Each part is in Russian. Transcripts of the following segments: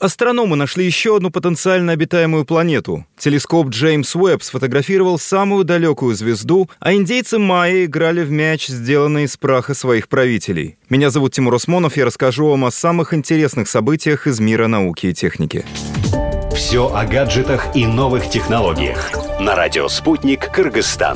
Астрономы нашли еще одну потенциально обитаемую планету. Телескоп Джеймс Уэбб сфотографировал самую далекую звезду, а индейцы майя играли в мяч, сделанный из праха своих правителей. Меня зовут Тимур Осмонов, я расскажу вам о самых интересных событиях из мира науки и техники. Все о гаджетах и новых технологиях. На радио «Спутник», Кыргызстан.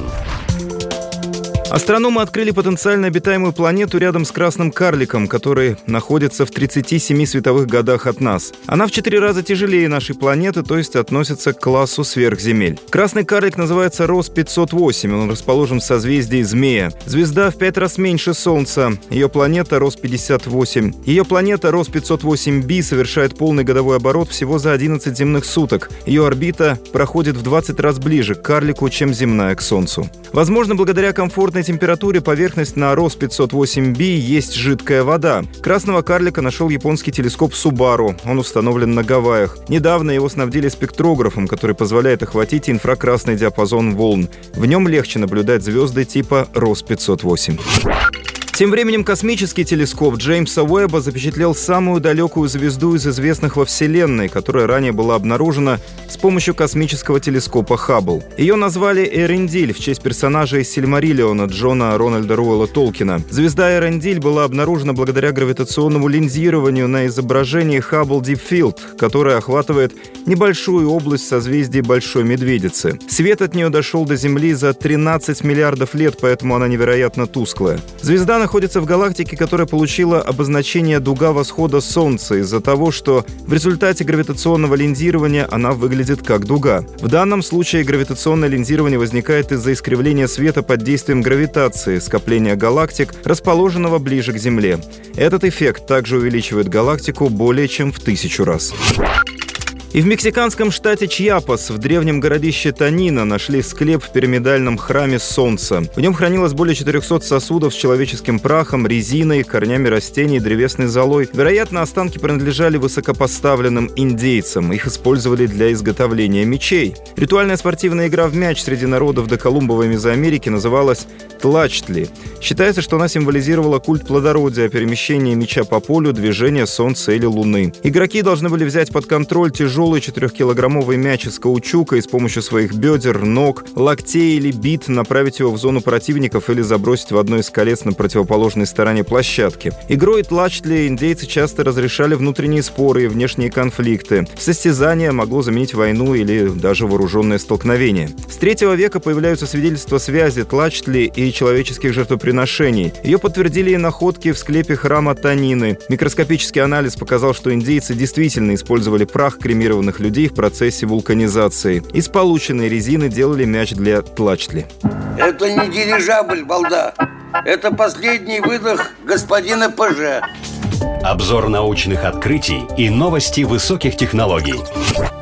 Астрономы открыли потенциально обитаемую планету рядом с Красным карликом, который находится в 37 световых годах от нас. Она в 4 раза тяжелее нашей планеты, то есть относится к классу сверхземель. Красный карлик называется Рос-508, он расположен в созвездии Змея. Звезда в 5 раз меньше Солнца. Ее планета Рос-58. Ее планета Рос-508b совершает полный годовой оборот всего за 11 земных суток. Ее орбита проходит в 20 раз ближе к карлику, чем земная к Солнцу. Возможно, благодаря комфортной температуре поверхность на Рос-508b есть жидкая вода. Красного карлика нашел японский телескоп Субару. Он установлен на Гавайях. Недавно его снабдили спектрографом, который позволяет охватить инфракрасный диапазон волн. В нем легче наблюдать звезды типа Рос-508. Тем временем космический телескоп Джеймса Уэбба запечатлел самую далекую звезду из известных во Вселенной, которая ранее была обнаружена с помощью космического телескопа Хаббл. Ее назвали Эрендиль в честь персонажа из Сильмариллиона Джона Рональда Руэлла Толкина. Звезда Эрендиль была обнаружена благодаря гравитационному линзированию на изображении Хаббл Deep Field, которое охватывает небольшую область созвездия Большой Медведицы. Свет от нее дошел до Земли за 13 миллиардов лет, поэтому она невероятно тусклая. Звезда находится в галактике, которая получила обозначение «дуга восхода Солнца» из-за того, что в результате гравитационного линзирования она выглядит как дуга. В данном случае гравитационное линзирование возникает из-за искривления света под действием гравитации, скопления галактик, расположенного ближе к Земле. Этот эффект также увеличивает галактику более чем в 1000 раз. И в мексиканском штате Чьяпас, в древнем городище Танина, нашли склеп в пирамидальном храме Солнца. В нем хранилось более 400 сосудов с человеческим прахом, резиной, корнями растений, древесной золой. Вероятно, останки принадлежали высокопоставленным индейцам. Их использовали для изготовления мечей. Ритуальная спортивная игра в мяч среди народов доколумбовой Мезоамерики называлась Тлачтли. Считается, что она символизировала культ плодородия, перемещение мяча по полю, движение Солнца или Луны. Игроки должны были взять под контроль тяжелый 4-килограммовый мяч из каучука и с помощью своих бедер, ног, локтей или бит направить его в зону противников или забросить в одно из колец на противоположной стороне площадки. Игрой тлачтли индейцы часто разрешали внутренние споры и внешние конфликты. Состязание могло заменить войну или даже вооруженное столкновение. С 3 века появляются свидетельства связи тлачтли и человеческих жертвоприношений. Ее подтвердили и находки в склепе храма Танины. Микроскопический анализ показал, что индейцы действительно использовали прах кремированных людей в процессе вулканизации. Из полученной резины делали мяч для тлачтли. Это не дирижабль, балда. Это последний выдох господина ПЖ. Обзор научных открытий и новости высоких технологий.